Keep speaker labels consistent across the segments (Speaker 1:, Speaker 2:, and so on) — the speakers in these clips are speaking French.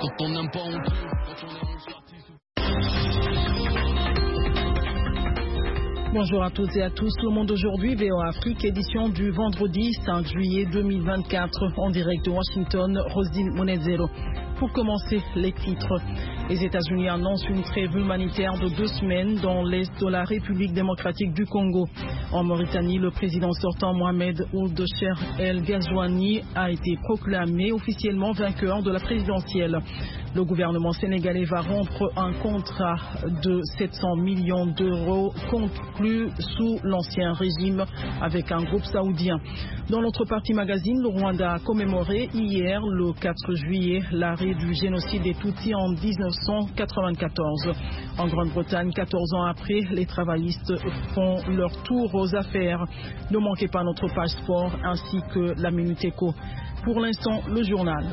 Speaker 1: Quand on n'aime pas, on tue. Quand on est sorti sous...
Speaker 2: Bonjour à toutes et à tous. Le Monde aujourd'hui, VOA Afrique, édition du vendredi 5 juillet 2024, en direct de Washington, Roselyne Monedzero. Pour commencer, les titres. Les États-Unis annoncent une trêve humanitaire de 2 semaines dans l'est de la République démocratique du Congo. En Mauritanie, le président sortant Mohamed Ould Cheikh El Ghazouani a été proclamé officiellement vainqueur de la présidentielle. Le gouvernement sénégalais va rompre un contrat de 700 millions d'euros conclu sous l'ancien régime avec un groupe saoudien. Dans notre partie magazine, le Rwanda a commémoré hier, le 4 juillet, l'arrêt du génocide des Tutsis en 1994. En Grande-Bretagne, 14 ans après, les travaillistes font leur tour aux affaires. Ne manquez pas notre page sport ainsi que la Minute Éco. Pour l'instant, le journal.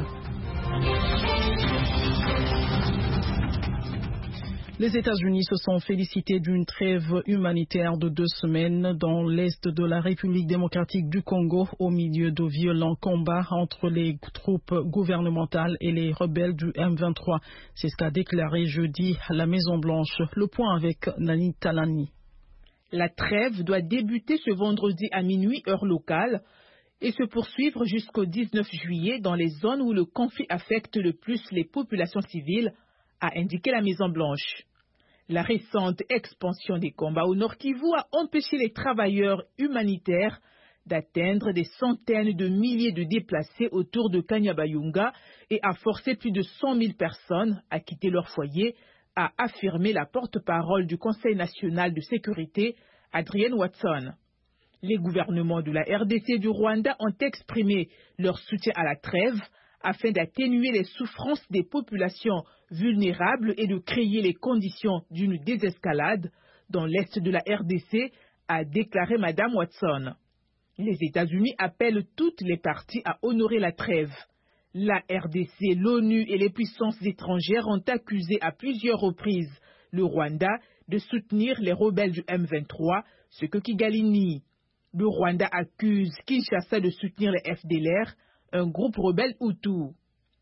Speaker 2: Les États-Unis se sont félicités d'une trêve humanitaire de 2 semaines dans l'est de la République démocratique du Congo au milieu de violents combats entre les troupes gouvernementales et les rebelles du M23. C'est ce qu'a déclaré jeudi la Maison-Blanche. Le point avec Nani Talani.
Speaker 3: La trêve doit débuter ce vendredi à minuit heure locale et se poursuivre jusqu'au 19 juillet dans les zones où le conflit affecte le plus les populations civiles, a indiqué la Maison-Blanche. La récente expansion des combats au Nord Kivu a empêché les travailleurs humanitaires d'atteindre des centaines de milliers de déplacés autour de Kanyabayonga et a forcé plus de 100 000 personnes à quitter leur foyer, a affirmé la porte-parole du Conseil national de sécurité, Adrienne Watson. Les gouvernements de la RDC et du Rwanda ont exprimé leur soutien à la trêve afin d'atténuer les souffrances des populations vulnérables et de créer les conditions d'une désescalade dans l'est de la RDC, a déclaré Mme Watson. Les États-Unis appellent toutes les parties à honorer la trêve. La RDC, l'ONU et les puissances étrangères ont accusé à plusieurs reprises le Rwanda de soutenir les rebelles du M23, ce que Kigali nie. Le Rwanda accuse Kinshasa de soutenir les FDLR, un groupe rebelle Hutu.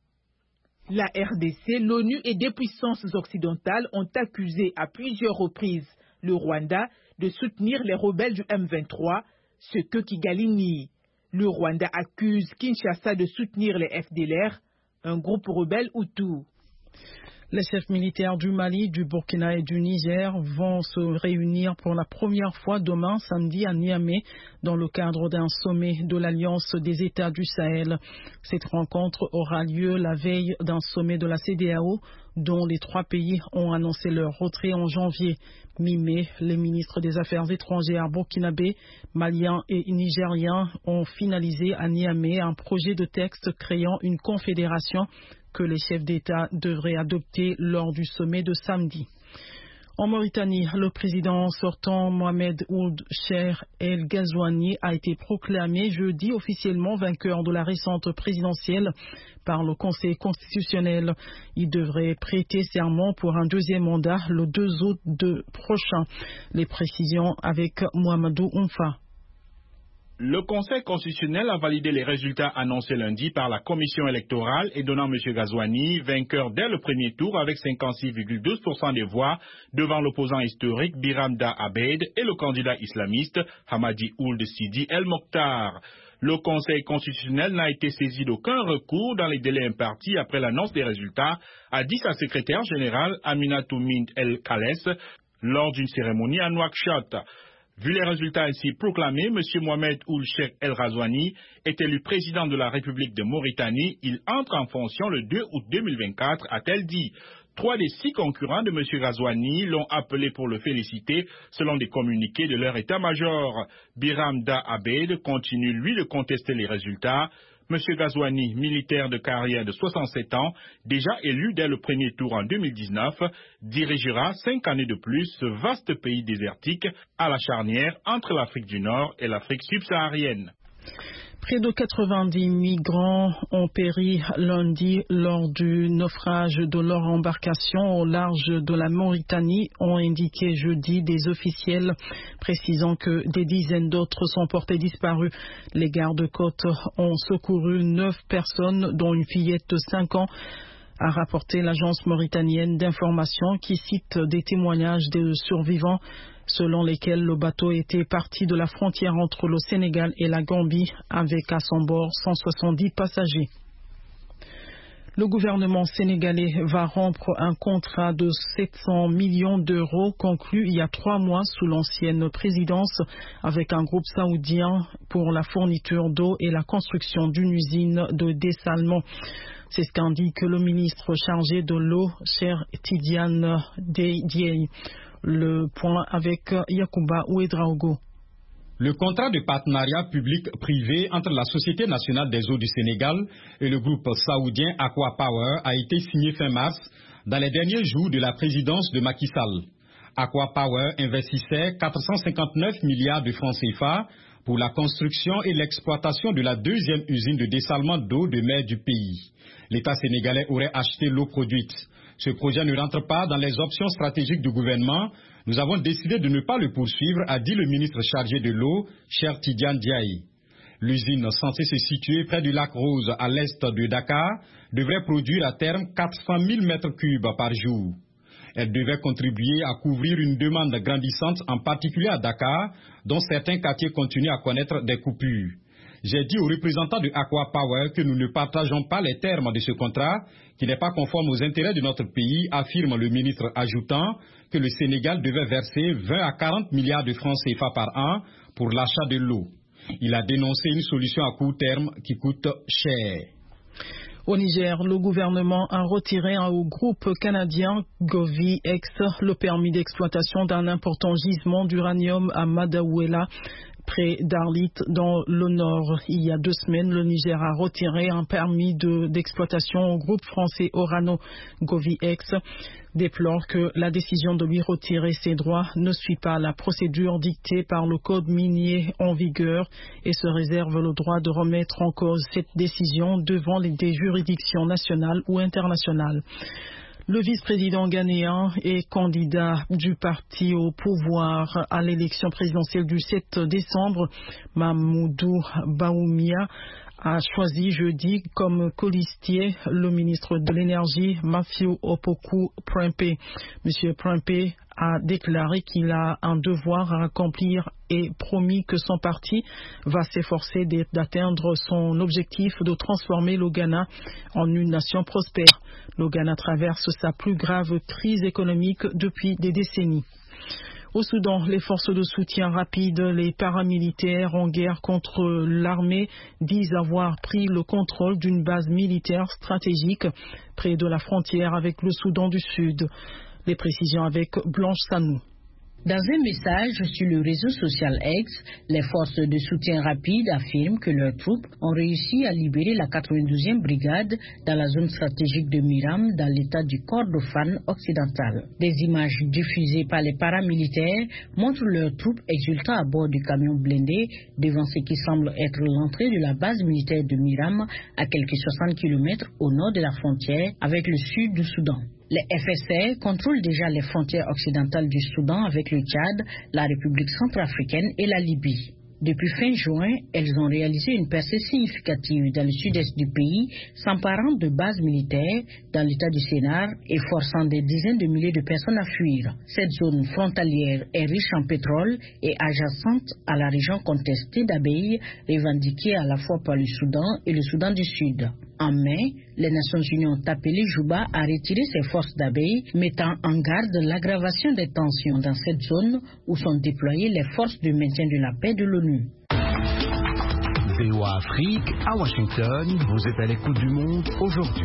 Speaker 3: La RDC, l'ONU et des puissances occidentales ont accusé à plusieurs reprises le Rwanda de soutenir les rebelles du M23, ce que Kigali nie. Le Rwanda accuse Kinshasa de soutenir les FDLR, un groupe rebelle Hutu.
Speaker 2: Les chefs militaires du Mali, du Burkina et du Niger vont se réunir pour la première fois demain, samedi, à Niamey, dans le cadre d'un sommet de l'Alliance des États du Sahel. Cette rencontre aura lieu la veille d'un sommet de la CEDEAO, dont les 3 pays ont annoncé leur retrait en janvier. Mi-mai, les ministres des Affaires étrangères burkinabés, maliens et nigériens ont finalisé à Niamey un projet de texte créant une confédération que les chefs d'État devraient adopter lors du sommet de samedi. En Mauritanie, le président sortant Mohamed Ould Cheikh El Ghazouani a été proclamé jeudi officiellement vainqueur de la récente présidentielle par le Conseil constitutionnel. Il devrait prêter serment pour un 2e mandat le 2 août prochain. Les précisions avec Mohamedou Oumfa.
Speaker 4: Le Conseil constitutionnel a validé les résultats annoncés lundi par la commission électorale et donnant M. Ghazouani vainqueur dès le premier tour avec 56,12% des voix devant l'opposant historique Biram-Da Abeid et le candidat islamiste Hamadi Ould Sidi El Mokhtar. Le Conseil constitutionnel n'a été saisi d'aucun recours dans les délais impartis après l'annonce des résultats, a dit sa secrétaire générale Aminatou Mint El Khalès lors d'une cérémonie à Nouakchott. Vu les résultats ainsi proclamés, M. Mohamed Ould Cheikh El Ghazouani est élu président de la République de Mauritanie. Il entre en fonction le 2 août 2024, a-t-elle dit. 3 des 6 concurrents de M. Ghazouani l'ont appelé pour le féliciter, selon des communiqués de leur état-major. Biram-Da Abeid continue, lui, de contester les résultats. M. Ghazouani, militaire de carrière de 67 ans, déjà élu dès le premier tour en 2019, dirigera 5 années de plus ce vaste pays désertique à la charnière entre l'Afrique du Nord et l'Afrique subsaharienne.
Speaker 2: Près de 90 migrants ont péri lundi lors du naufrage de leur embarcation au large de la Mauritanie, ont indiqué jeudi des officiels, précisant que des dizaines d'autres sont portés disparus. Les gardes-côtes ont secouru 9 personnes, dont une fillette de 5 ans, a rapporté l'agence mauritanienne d'information qui cite des témoignages de survivants selon lesquels le bateau était parti de la frontière entre le Sénégal et la Gambie avec à son bord 170 passagers. Le gouvernement sénégalais va rompre un contrat de 700 millions d'euros conclu il y a 3 mois sous l'ancienne présidence avec un groupe saoudien pour la fourniture d'eau et la construction d'une usine de dessalement. C'est ce qu'indique le ministre chargé de l'eau, Cheikh Tidiane Dièye. Le point avec Yacouba Ouedraogo.
Speaker 5: Le contrat de partenariat public-privé entre la Société nationale des eaux du Sénégal et le groupe saoudien Aqua Power a été signé fin mars dans les derniers jours de la présidence de Macky Sall. Aqua Power investissait 459 milliards de francs CFA pour la construction et l'exploitation de la deuxième usine de dessalement d'eau de mer du pays. L'État sénégalais aurait acheté l'eau produite. Ce projet ne rentre pas dans les options stratégiques du gouvernement. Nous avons décidé de ne pas le poursuivre, a dit le ministre chargé de l'eau, Cheikh Tidiane Dièye. L'usine, censée se situer près du lac Rose à l'est de Dakar, devrait produire à terme 400 000 mètres cubes par jour. Elle devait contribuer à couvrir une demande grandissante, en particulier à Dakar, dont certains quartiers continuent à connaître des coupures. J'ai dit aux représentants de Aqua Power que nous ne partageons pas les termes de ce contrat, qui n'est pas conforme aux intérêts de notre pays, affirme le ministre, ajoutant que le Sénégal devait verser 20 à 40 milliards de francs CFA par an pour l'achat de l'eau. Il a dénoncé une solution à court terme qui coûte cher.
Speaker 2: Au Niger, le gouvernement a retiré au groupe canadien GoviEx le permis d'exploitation d'un important gisement d'uranium à Madaouela, près d'Arlit, dans le nord. Il y a 2 semaines, le Niger a retiré un permis d'exploitation au groupe français Orano. GoviEx déplore que la décision de lui retirer ses droits ne suit pas la procédure dictée par le code minier en vigueur et se réserve le droit de remettre en cause cette décision devant des juridictions nationales ou internationales. Le vice-président ghanéen et candidat du parti au pouvoir à l'élection présidentielle du 7 décembre, Mamoudou Baoumia, a choisi jeudi comme colistier le ministre de l'Énergie, Matthew Opoku Prempeh. M. Prempeh a déclaré qu'il a un devoir à accomplir et promis que son parti va s'efforcer d'atteindre son objectif de transformer le Ghana en une nation prospère. Le Ghana traverse sa plus grave crise économique depuis des décennies. Au Soudan, les forces de soutien rapide, les paramilitaires en guerre contre l'armée, disent avoir pris le contrôle d'une base militaire stratégique près de la frontière avec le Soudan du Sud. Les précisions avec Blanche Sanou.
Speaker 6: Dans un message sur le réseau social X, les forces de soutien rapide affirment que leurs troupes ont réussi à libérer la 92e brigade dans la zone stratégique de Miram dans l'état du Kordofan occidental. Des images diffusées par les paramilitaires montrent leurs troupes exultant à bord du camion blindé devant ce qui semble être l'entrée de la base militaire de Miram à quelques 60 km au nord de la frontière avec le sud du Soudan. Les FSR contrôlent déjà les frontières occidentales du Soudan avec le Tchad, la République centrafricaine et la Libye. Depuis fin juin, elles ont réalisé une percée significative dans le sud-est du pays, s'emparant de bases militaires dans l'état du Sénar et forçant des dizaines de milliers de personnes à fuir. Cette zone frontalière est riche en pétrole et adjacente à la région contestée d'Abyei, revendiquée à la fois par le Soudan et le Soudan du Sud. En mai, les Nations Unies ont appelé Juba à retirer ses forces d'Abyei, mettant en garde l'aggravation des tensions dans cette zone où sont déployées les forces de maintien de la paix de l'ONU.
Speaker 7: VOA Afrique, à Washington, vous êtes à l'écoute du monde aujourd'hui.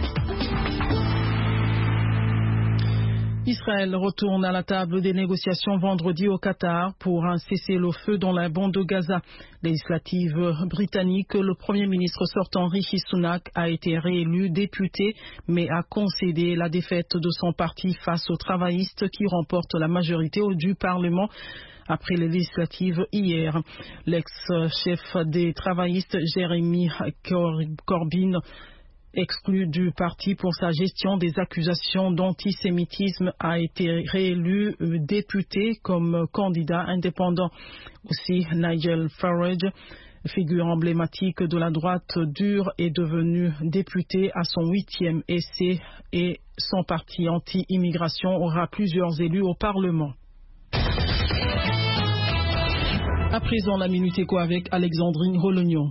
Speaker 2: Israël retourne à la table des négociations vendredi au Qatar pour un cessez-le-feu dans la bande de Gaza. Législative britannique, le Premier ministre sortant Rishi Sunak a été réélu député, mais a concédé la défaite de son parti face aux travaillistes qui remportent la majorité du Parlement après les législatives hier. L'ex-chef des travaillistes, Jeremy Corbyn, exclu du parti pour sa gestion des accusations d'antisémitisme, a été réélu député comme candidat indépendant. Aussi, Nigel Farage, Figure emblématique de la droite dure, est devenu député à son 8e essai et son parti anti-immigration aura plusieurs élus au Parlement. À présent, la Minute Éco avec Alexandrine Rolognon.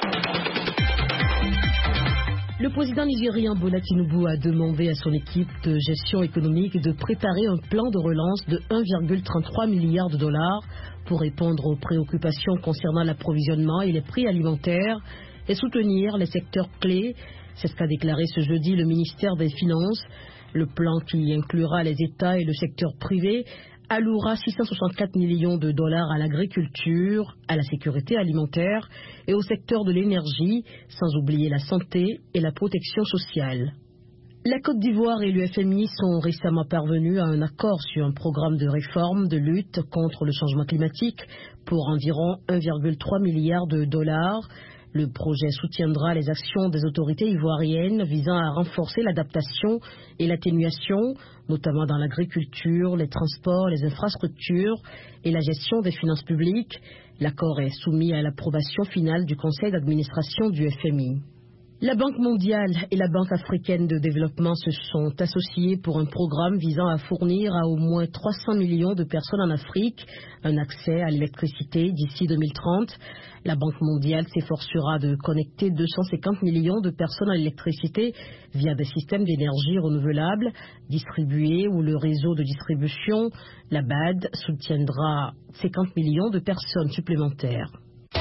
Speaker 8: Le président nigérien Bola Tinubu a demandé à son équipe de gestion économique de préparer un plan de relance de 1,33 milliard de dollars pour répondre aux préoccupations concernant l'approvisionnement et les prix alimentaires et soutenir les secteurs clés. C'est ce qu'a déclaré ce jeudi le ministère des Finances. Le plan, qui inclura les États et le secteur privé, allouera 664 millions de dollars à l'agriculture, à la sécurité alimentaire et au secteur de l'énergie, sans oublier la santé et la protection sociale. La Côte d'Ivoire et l'UFMI sont récemment parvenus à un accord sur un programme de réforme de lutte contre le changement climatique pour environ 1,3 milliard de dollars. Le projet soutiendra les actions des autorités ivoiriennes visant à renforcer l'adaptation et l'atténuation, notamment dans l'agriculture, les transports, les infrastructures et la gestion des finances publiques. L'accord est soumis à l'approbation finale du conseil d'administration du FMI. La Banque mondiale et la Banque africaine de développement se sont associées pour un programme visant à fournir à au moins 300 millions de personnes en Afrique un accès à l'électricité d'ici 2030. La Banque mondiale s'efforcera de connecter 250 millions de personnes à l'électricité via des systèmes d'énergie renouvelable distribués ou le réseau de distribution. La BAD soutiendra 50 millions de personnes supplémentaires.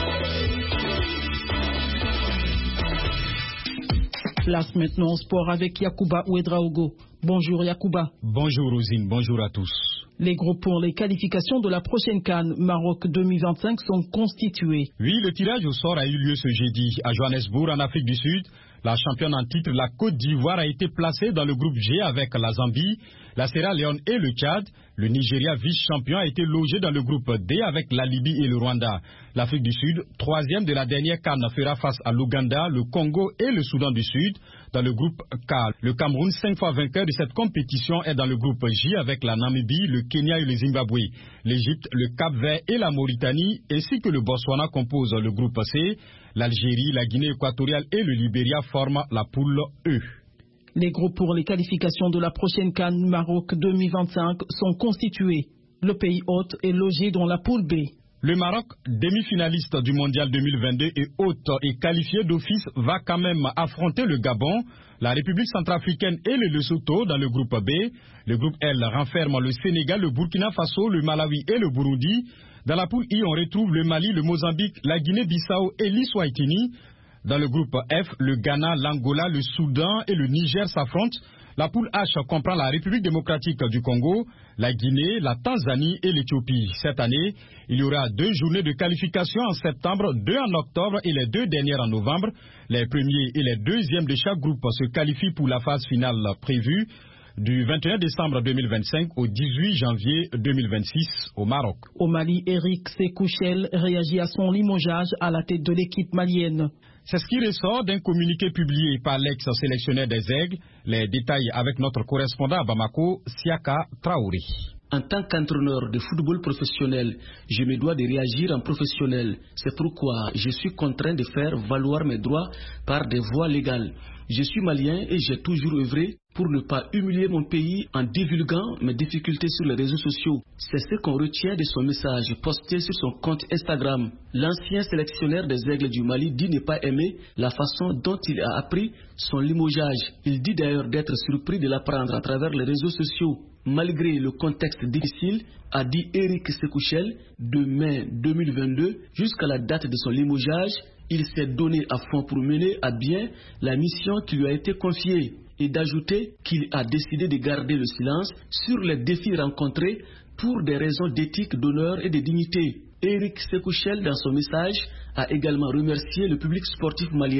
Speaker 2: Place maintenant au sport avec Yacouba Ouedraogo. Bonjour Yacouba.
Speaker 5: Bonjour Rosine, bonjour à tous.
Speaker 2: Les groupes pour les qualifications de la prochaine CAN Maroc 2025 sont constitués.
Speaker 5: Oui, le tirage au sort a eu lieu ce jeudi à Johannesburg en Afrique du Sud. La championne en titre, la Côte d'Ivoire, a été placée dans le groupe G avec la Zambie, la Sierra Leone et le Tchad. Le Nigeria, vice-champion, a été logé dans le groupe D avec la Libye et le Rwanda. L'Afrique du Sud, troisième de la dernière CAN, fera face à l'Ouganda, le Congo et le Soudan du Sud dans le groupe K. Le Cameroun, 5 fois vainqueur de cette compétition, est dans le groupe J avec la Namibie, le Kenya et le Zimbabwe. L'Égypte, le Cap-Vert et la Mauritanie, ainsi que le Botswana composent le groupe C. L'Algérie, la Guinée équatoriale et le Libéria forment la poule E.
Speaker 2: Les groupes pour les qualifications de la prochaine CAN Maroc 2025 sont constitués. Le pays hôte est logé dans la poule B.
Speaker 5: Le Maroc, demi-finaliste du Mondial 2022 et hôte et qualifié d'office, va quand même affronter le Gabon, la République centrafricaine et le Lesotho dans le groupe B. Le groupe L renferme le Sénégal, le Burkina Faso, le Malawi et le Burundi. Dans la poule I, on retrouve le Mali, le Mozambique, la Guinée-Bissau et l'Eswatini. Dans le groupe F, le Ghana, l'Angola, le Soudan et le Niger s'affrontent. La poule H comprend la République démocratique du Congo, la Guinée, la Tanzanie et l'Éthiopie. Cette année, il y aura 2 journées de qualification en septembre, 2 en octobre et les 2 dernières en novembre. Les premiers et les deuxièmes de chaque groupe se qualifient pour la phase finale prévue du 21 décembre 2025 au 18 janvier 2026 au Maroc.
Speaker 2: Au Mali, Eric Sekouchel réagit à son limogeage à la tête de l'équipe malienne.
Speaker 5: C'est ce qui ressort d'un communiqué publié par l'ex-sélectionneur des Aigles. Les détails avec notre correspondant à Bamako, Siaka Traoré.
Speaker 9: En tant qu'entraîneur de football professionnel, je me dois de réagir en professionnel. C'est pourquoi je suis contraint de faire valoir mes droits par des voies légales. Je suis malien et j'ai toujours œuvré pour ne pas humilier mon pays en divulguant mes difficultés sur les réseaux sociaux. C'est ce qu'on retient de son message posté sur son compte Instagram. L'ancien sélectionneur des Aigles du Mali dit ne pas aimer la façon dont il a appris son limogeage. Il dit d'ailleurs d'être surpris de l'apprendre à travers les réseaux sociaux. Malgré le contexte difficile, a dit Eric Sekouchel, de mai 2022 jusqu'à la date de son limogeage, il s'est donné à fond pour mener à bien la mission qui lui a été confiée et d'ajouter qu'il a décidé de garder le silence sur les défis rencontrés pour des raisons d'éthique, d'honneur et de dignité. Eric Sekouchel, dans son message, a également remercié le public sportif malien.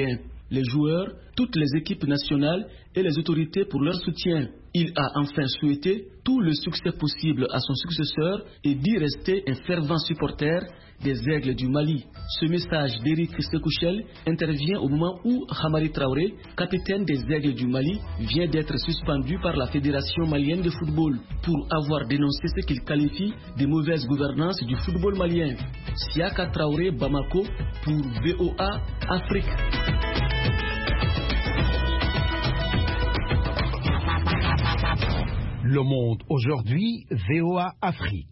Speaker 9: les joueurs, toutes les équipes nationales et les autorités pour leur soutien. Il a enfin souhaité tout le succès possible à son successeur et d'y rester un fervent supporter des Aigles du Mali. Ce message d'Éric Sekouchel intervient au moment où Hamari Traoré, capitaine des Aigles du Mali, vient d'être suspendu par la Fédération malienne de football pour avoir dénoncé ce qu'il qualifie de mauvaise gouvernance du football malien. Siaka Traoré, Bamako, pour VOA Afrique.
Speaker 7: Le Monde aujourd'hui, VOA Afrique.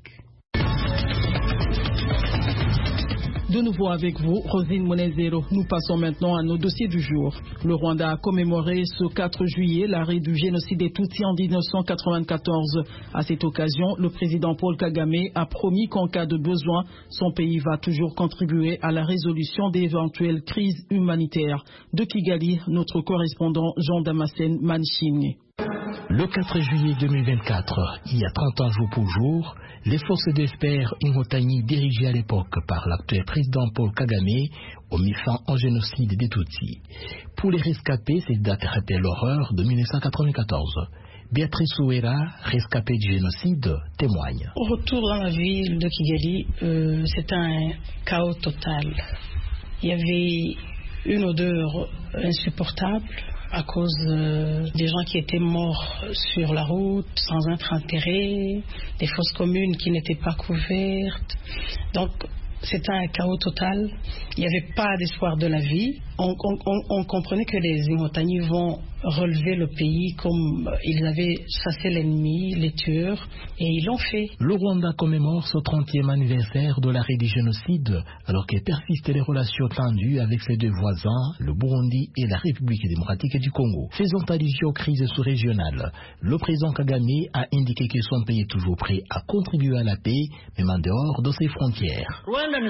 Speaker 2: De nouveau avec vous, Rosine Monezero. Nous passons maintenant à nos dossiers du jour. Le Rwanda a commémoré ce 4 juillet l'arrêt du génocide des Tutsis en 1994. À cette occasion, le président Paul Kagame a promis qu'en cas de besoin, son pays va toujours contribuer à la résolution d'éventuelles crises humanitaires. De Kigali, notre correspondant Jean-Damascène Manchini.
Speaker 10: Le 4 juillet 2024, il y a 30 ans jour pour jour, les forces de FPR Inkotanyi dirigées à l'époque par l'actuel président Paul Kagame ont mis fin au génocide des Tutsis. Pour les rescapés, cette date rappelle l'horreur de 1994. Béatrice Ouera, rescapée du génocide, témoigne.
Speaker 6: Au retour dans la ville de Kigali, c'était un chaos total. Il y avait une odeur insupportable à cause des gens qui étaient morts sur la route, sans être enterrés, des fosses communes qui n'étaient pas couvertes. Donc, c'était un chaos total. Il n'y avait pas d'espoir de la vie. On comprenait que les Inkotanyi vont relever le pays comme ils avaient chassé l'ennemi, les tueurs, et ils l'ont fait.
Speaker 10: Le Rwanda commémore ce 30e anniversaire de l'arrêt du génocide, alors que persistent les relations tendues avec ses deux voisins, le Burundi et la République démocratique du Congo. Faisant allusion aux crises sous-régionales, le président Kagame a indiqué que son pays est toujours prêt à contribuer à la paix, même en dehors de ses frontières.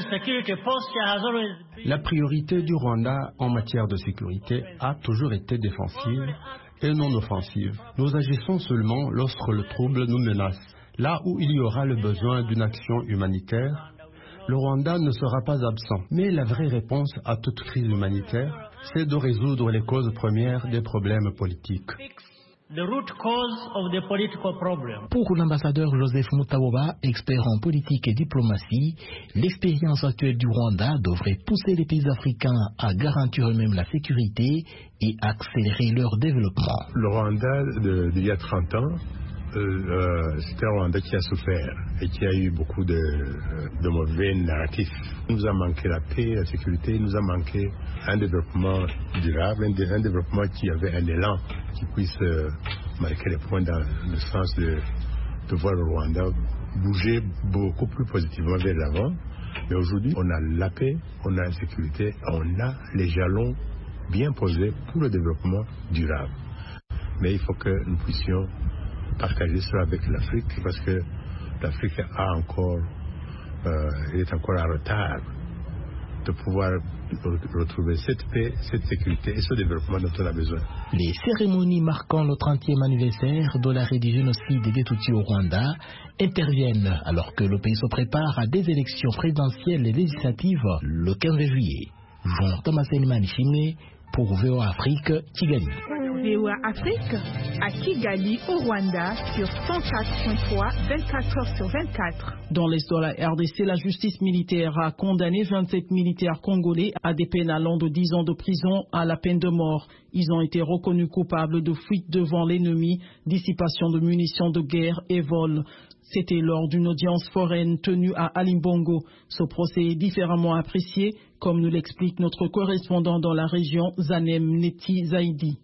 Speaker 11: La priorité du Rwanda en matière de sécurité a toujours été défensive et non offensive. Nous agissons seulement lorsque le trouble nous menace. Là où il y aura le besoin d'une action humanitaire, le Rwanda ne sera pas absent. Mais la vraie réponse à toute crise humanitaire, c'est de résoudre les causes premières des problèmes politiques.
Speaker 10: The root cause of the political problem. Pour l'ambassadeur Joseph Mutaboba, expert en politique et diplomatie, l'expérience actuelle du Rwanda devrait pousser les pays africains à garantir eux-mêmes la sécurité et accélérer leur développement.
Speaker 12: Le Rwanda d'il y a 30 ans, c'était un Rwanda qui a souffert et qui a eu beaucoup de mauvais narratifs. Il nous a manqué la paix, la sécurité, il nous a manqué un développement durable, un développement qui avait un élan qui puisse marquer les points dans le sens de voir le Rwanda bouger beaucoup plus positivement vers l'avant. Mais aujourd'hui, on a la paix, on a la sécurité, on a les jalons bien posés pour le développement durable. Mais il faut que nous puissions partager cela avec l'Afrique parce que l'Afrique est encore en retard de pouvoir retrouver cette paix, cette sécurité et ce développement dont on a besoin.
Speaker 10: Les cérémonies marquant le 30e anniversaire de l'arrêt du génocide des Tutsis au Rwanda interviennent alors que le pays se prépare à des élections présidentielles et législatives le 15 juillet. Jean-Thomas Manchini pour VOA Afrique, Kigali.
Speaker 3: VOA Afrique à Kigali au Rwanda sur 104.3, 24 heures sur 24.
Speaker 2: Dans l'est de la RDC, la justice militaire a condamné 27 militaires congolais à des peines allant de 10 ans de prison à la peine de mort. Ils ont été reconnus coupables de fuite devant l'ennemi, dissipation de munitions de guerre et vol. C'était lors d'une audience foraine tenue à Alimbongo. Ce procès est différemment apprécié, comme nous l'explique notre correspondant dans la région, Zanem Neti Zaidi.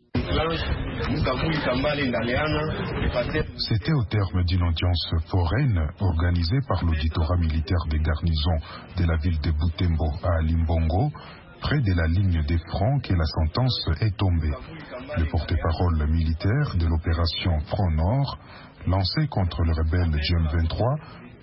Speaker 13: C'était au terme d'une audience foraine organisée par l'auditorat militaire des garnisons de la ville de Butembo à Alimbongo, près de la ligne des fronts, que la sentence est tombée. Le porte-parole militaire de l'opération Front Nord, lancée contre le rebelle John 23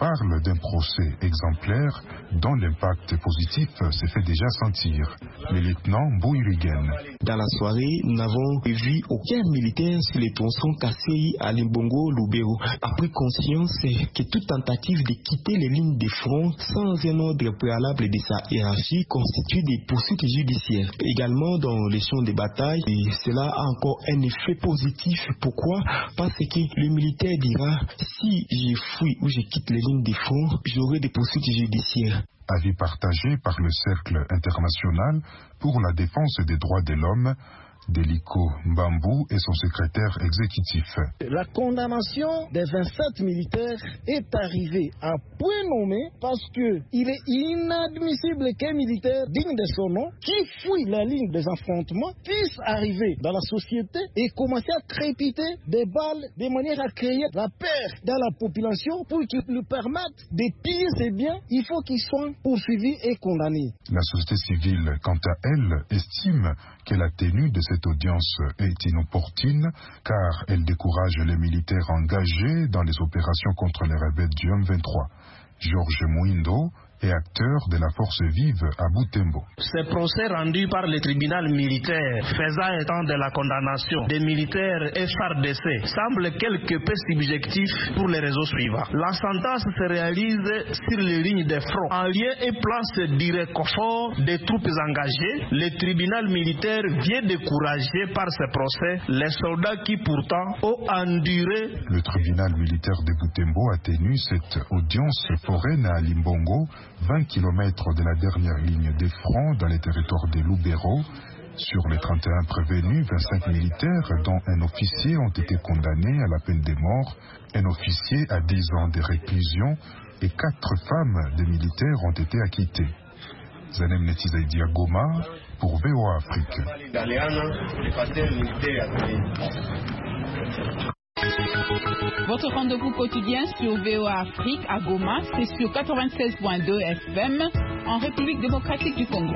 Speaker 13: parle d'un procès exemplaire dont l'impact positif s'est fait déjà sentir. Le lieutenant Bouyrigen.
Speaker 14: Dans la soirée, nous n'avons vu aucun militaire sur les tronçons Kasséi à Limbongo-Lubero a pris conscience que toute tentative de quitter les lignes de front sans un ordre préalable de sa hiérarchie constitue des poursuites judiciaires. Également dans les champs de bataille, et cela a encore un effet positif. Pourquoi? Parce que le militaire dira, si je fuis ou je quitte les lignes de front, j'aurai des poursuites judiciaires.
Speaker 13: Avis partagé par le Cercle international pour la défense des droits de l'homme, Deliko Mbambu et son secrétaire exécutif.
Speaker 15: La condamnation des 27 militaires est arrivée à point nommé parce qu'il est inadmissible qu'un militaire digne de son nom, qui fuit la ligne des affrontements, puisse arriver dans la société et commencer à crépiter des balles de manière à créer la peur dans la population pour qu'il lui permette de piller ses biens. Il faut qu'il soit poursuivi et condamné.
Speaker 13: La société civile, quant à elle, estime que la tenue de cette audience est inopportune car elle décourage les militaires engagés dans les opérations contre les rebelles du M23. Georges Mouindo et acteur de la force vive à Butembo.
Speaker 16: Ces procès rendus par le tribunal militaire faisant état de la condamnation des militaires FARDC semblent quelque peu subjectifs pour les raisons suivantes. La sentence se réalise sur les lignes de front. En lieu et place du réconfort des troupes engagées, le tribunal militaire vient décourager par ce procès les soldats qui pourtant ont enduré.
Speaker 13: Le tribunal militaire de Butembo a tenu cette audience foraine à Limbongo, 20 km de la dernière ligne des fronts dans les territoires de Lubero. Sur les 31 prévenus, 25 militaires, dont un officier, ont été condamnés à la peine de mort, un officier à 10 ans de réclusion et 4 femmes de militaires ont été acquittées. Zanem Netizaïdia Goma pour VOA Afrique.
Speaker 3: Votre rendez-vous quotidien sur VOA Afrique à Goma, c'est sur 96.2 FM en République démocratique du Congo.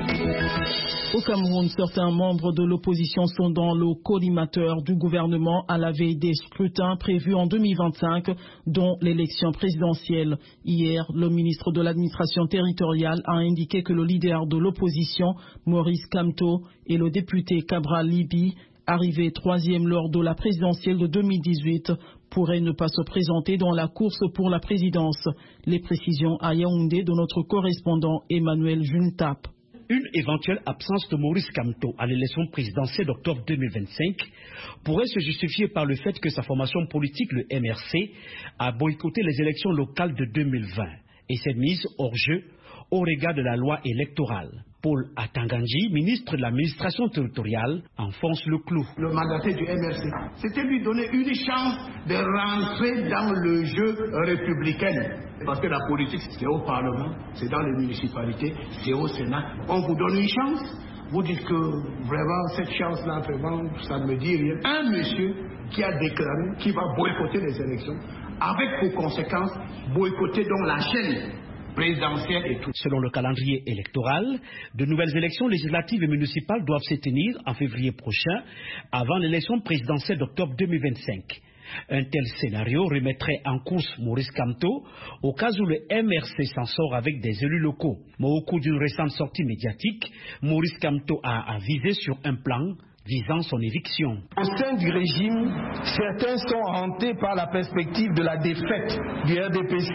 Speaker 2: Au Cameroun, certains membres de l'opposition sont dans le collimateur du gouvernement à la veille des scrutins prévus en 2025, dont l'élection présidentielle. Hier, le ministre de l'administration territoriale a indiqué que le leader de l'opposition, Maurice Kamto, et le député Cabral Libi, arrivé 3e lors de la présidentielle de 2018, pourrait ne pas se présenter dans la course pour la présidence. Les précisions à Yaoundé de notre correspondant Emmanuel Juntap.
Speaker 17: Une éventuelle absence de Maurice Kamto à l'élection présidentielle d'octobre 2025 pourrait se justifier par le fait que sa formation politique, le MRC, a boycotté les élections locales de 2020 et s'est mise hors jeu au regard de la loi électorale. Paul Atanganji, ministre de l'administration territoriale, enfonce le clou.
Speaker 18: Le mandataire du MRC, c'était lui donner une chance de rentrer dans le jeu républicain. Parce que la politique, c'est au Parlement, c'est dans les municipalités, c'est au Sénat. On vous donne une chance, vous dites que vraiment cette chance-là, vraiment, ça ne me dit rien. Un monsieur qui a déclaré qu'il va boycotter les élections, avec pour conséquence boycotter donc la chaîne présidentielle et tout.
Speaker 17: Selon le calendrier électoral, de nouvelles élections législatives et municipales doivent se tenir en février prochain, avant l'élection présidentielle d'octobre 2025. Un tel scénario remettrait en course Maurice Kamto au cas où le MRC s'en sort avec des élus locaux. Mais au cours d'une récente sortie médiatique, Maurice Kamto a avisé sur un plan visant son éviction.
Speaker 15: Au sein du régime, certains sont hantés par la perspective de la défaite du RDPC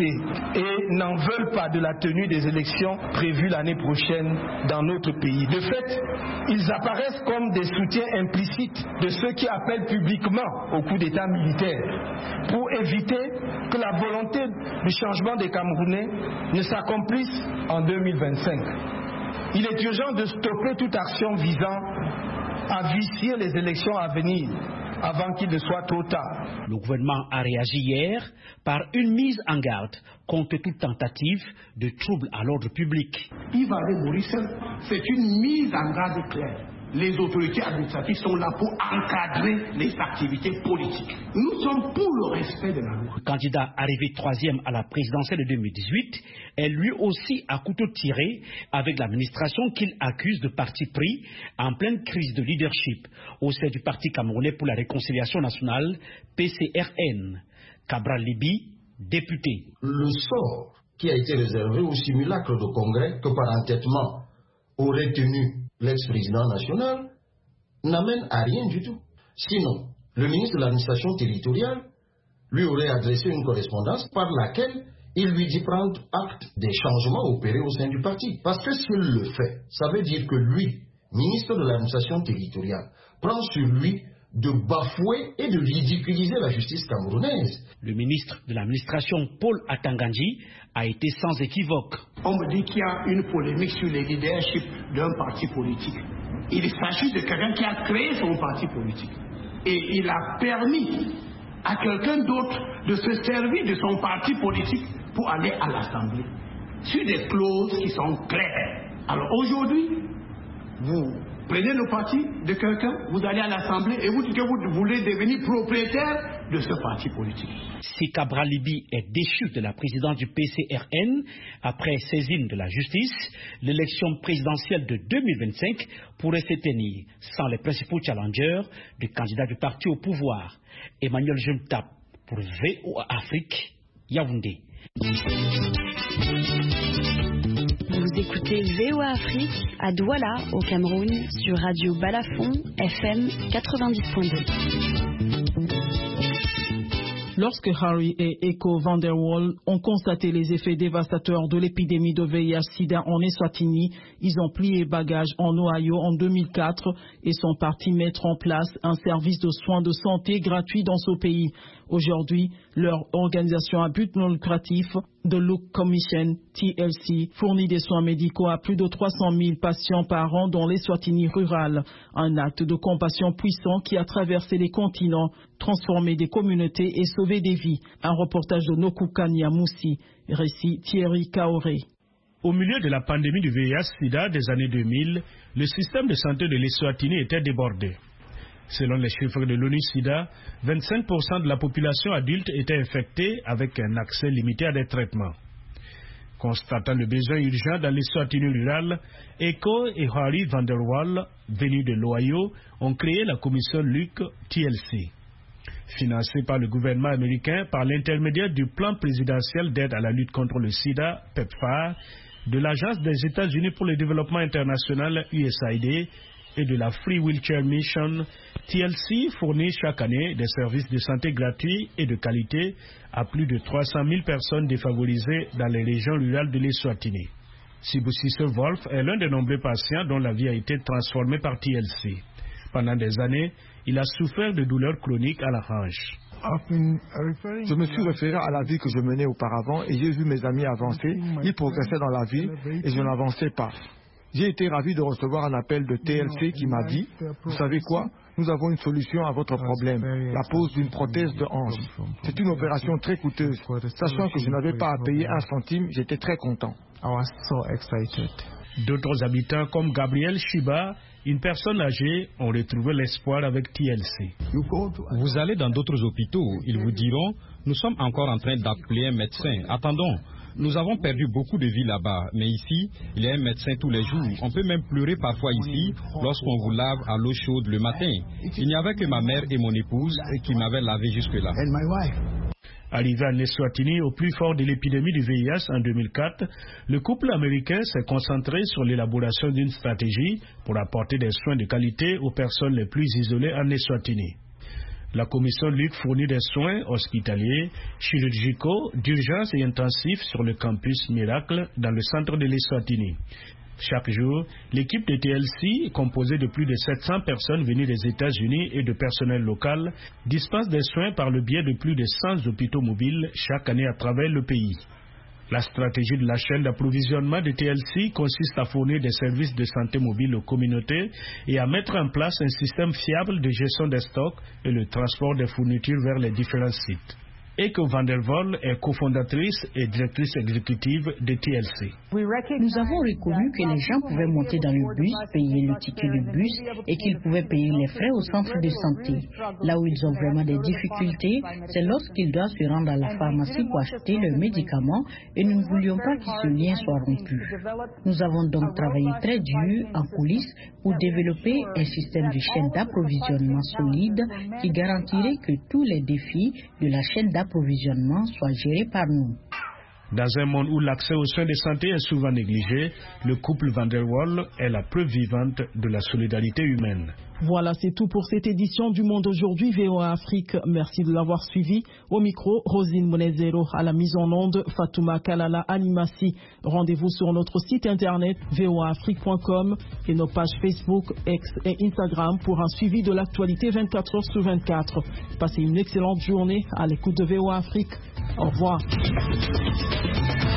Speaker 15: et n'en veulent pas de la tenue des élections prévues l'année prochaine dans notre pays. De fait, ils apparaissent comme des soutiens implicites de ceux qui appellent publiquement au coup d'État militaire pour éviter que la volonté du changement des Camerounais ne s'accomplisse en 2025. Il est urgent de stopper toute action visant à vicier les élections à venir avant qu'il ne soit trop tard.
Speaker 17: Le gouvernement a réagi hier par une mise en garde contre toute tentative de trouble à l'ordre public.
Speaker 18: Yves Maurice, c'est une mise en garde claire. Les autorités administratives sont là pour encadrer les activités politiques. Nous sommes pour le respect de la loi.
Speaker 17: Le candidat arrivé 3e à la présidentielle de 2018 est lui aussi à couteau tiré avec l'administration qu'il accuse de parti pris en pleine crise de leadership au sein du Parti camerounais pour la réconciliation nationale, PCRN. Cabral Libi, député.
Speaker 19: Le sort qui a été réservé au simulacre de congrès que par entêtement aurait tenu l'ex-président national n'amène à rien du tout. Sinon, le ministre de l'administration territoriale lui aurait adressé une correspondance par laquelle il lui dit prendre acte des changements opérés au sein du parti. Parce que s'il le fait, ça veut dire que lui, ministre de l'administration territoriale, prend sur lui de bafouer et de ridiculiser la justice camerounaise.
Speaker 17: Le ministre de l'administration, Paul Atanganji, a été sans équivoque.
Speaker 18: On me dit qu'il y a une polémique sur le leadership d'un parti politique. Il s'agit de quelqu'un qui a créé son parti politique. Et il a permis à quelqu'un d'autre de se servir de son parti politique pour aller à l'Assemblée. Sur des clauses qui sont claires. Alors aujourd'hui, vous prenez le parti de quelqu'un, vous allez à l'Assemblée et vous dites que vous voulez devenir propriétaire de ce parti politique.
Speaker 17: Si Cabral Libi est déchu de la présidence du PCRN après saisine de la justice, l'élection présidentielle de 2025 pourrait se tenir sans les principaux challengers du candidat du parti au pouvoir. Emmanuel Jumtap pour VOA Afrique, Yaoundé.
Speaker 20: Vous écoutez VOA Afrique à Douala, au Cameroun, sur Radio Balafon, FM 90.2.
Speaker 2: Lorsque Harry et Echo van der Waal ont constaté les effets dévastateurs de l'épidémie de VIH-Sida en Eswatini, ils ont plié bagages en Ohio en 2004 et sont partis mettre en place un service de soins de santé gratuit dans ce pays. Aujourd'hui, leur organisation à but non lucratif, The Look Commission, TLC, fournit des soins médicaux à plus de 300 000 patients par an dans l'Eswatini rural. Un acte de compassion puissant qui a traversé les continents, transformé des communautés et sauvé des vies. Un reportage de Nokukania Moussi, récit Thierry Kaoré.
Speaker 21: Au milieu de la pandémie du VIH-Sida des années 2000, le système de santé de l'Eswatini était débordé. Selon les chiffres de l'ONU-SIDA, 25% de la population adulte était infectée avec un accès limité à des traitements. Constatant le besoin urgent dans l'Eswatini rural, Echo et Harry van der Waal, venus de l'Ohio, ont créé la commission LUC TLC. Financée par le gouvernement américain par l'intermédiaire du plan présidentiel d'aide à la lutte contre le sida, PEPFAR, de l'Agence des États-Unis pour le développement international USAID et de la Free Wheelchair Mission, TLC fournit chaque année des services de santé gratuits et de qualité à plus de 300 000 personnes défavorisées dans les régions rurales de l'Eswatini. Sibusise Wolf est l'un des nombreux patients dont la vie a été transformée par TLC. Pendant des années, il a souffert de douleurs chroniques à la hanche.
Speaker 22: Je me suis référé à la vie que je menais auparavant et j'ai vu mes amis avancer. Ils progressaient dans la vie et je n'avançais pas. J'ai été ravi de recevoir un appel de TLC qui m'a dit « Vous savez quoi ? Nous avons une solution à votre problème, la pose d'une prothèse de hanche. C'est une opération très coûteuse. Sachant que je n'avais pas à payer un centime, j'étais très content. »
Speaker 21: D'autres habitants comme Gabriel Shiba, une personne âgée, ont retrouvé l'espoir avec TLC.
Speaker 5: Vous allez dans d'autres hôpitaux, ils vous diront « Nous sommes encore en train d'appeler un médecin. Attendons. Nous avons perdu beaucoup de vies là-bas, mais ici, il y a un médecin tous les jours. On peut même pleurer parfois ici lorsqu'on vous lave à l'eau chaude le matin. Il n'y avait que ma mère et mon épouse qui m'avaient lavé jusque-là. »
Speaker 21: Arrivé en Eswatini au plus fort de l'épidémie du VIH en 2004, le couple américain s'est concentré sur l'élaboration d'une stratégie pour apporter des soins de qualité aux personnes les plus isolées en Eswatini. La commission LUC fournit des soins hospitaliers, chirurgicaux, d'urgence et intensifs sur le campus Miracle dans le centre de l'Eswatini. Chaque jour, l'équipe de TLC, composée de plus de 700 personnes venues des États-Unis et de personnel local, dispense des soins par le biais de plus de 100 hôpitaux mobiles chaque année à travers le pays. La stratégie de la chaîne d'approvisionnement de TLC consiste à fournir des services de santé mobile aux communautés et à mettre en place un système fiable de gestion des stocks et le transport des fournitures vers les différents sites. Echo van der Waal est cofondatrice et directrice exécutive de TLC.
Speaker 6: Nous avons reconnu que les gens pouvaient monter dans le bus, payer le ticket du bus et qu'ils pouvaient payer les frais au centre de santé. Là où ils ont vraiment des difficultés, c'est lorsqu'ils doivent se rendre à la pharmacie pour acheter leurs médicaments et nous ne voulions pas que ce lien soit rompu. Nous avons donc travaillé très dur en coulisses pour développer un système de chaîne d'approvisionnement solide qui garantirait que tous les défis de la chaîne d'approvisionnement l'approvisionnement soit géré par nous.
Speaker 21: Dans un monde où l'accès aux soins de santé est souvent négligé, le couple Van der Waal est la preuve vivante de la solidarité humaine.
Speaker 2: Voilà, c'est tout pour cette édition du Monde aujourd'hui, VOA Afrique. Merci de l'avoir suivi. Au micro, Rosine Monezero. À la mise en onde, Fatouma Kalala Animassi. Rendez-vous sur notre site internet voaafrique.com et nos pages Facebook, X et Instagram pour un suivi de l'actualité 24 heures sur 24. Passez une excellente journée à l'écoute de VOA Afrique. Au revoir.